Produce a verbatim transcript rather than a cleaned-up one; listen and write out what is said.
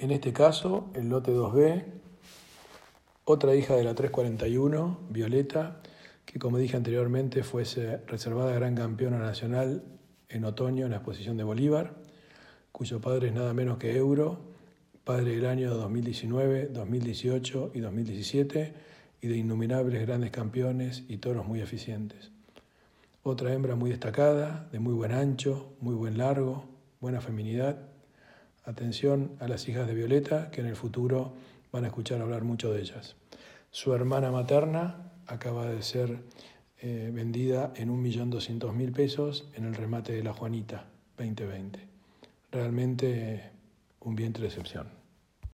En este caso, el lote dos B, otra hija de la tres cuarenta y uno, Violeta, que como dije anteriormente fuese reservada gran campeona nacional en otoño en la exposición de Bolívar, cuyo padre es nada menos que Euro, padre del año dos mil diecinueve, dos mil dieciocho y dos mil diecisiete, y de innumerables grandes campeones y toros muy eficientes. Otra hembra muy destacada, de muy buen ancho, muy buen largo, buena feminidad. Atención a las hijas de Violeta, que en el futuro van a escuchar hablar mucho de ellas. Su hermana materna acaba de ser eh, vendida en un millón doscientos mil pesos en el remate de la Juanita veinte veinte. Realmente un vientre de excepción.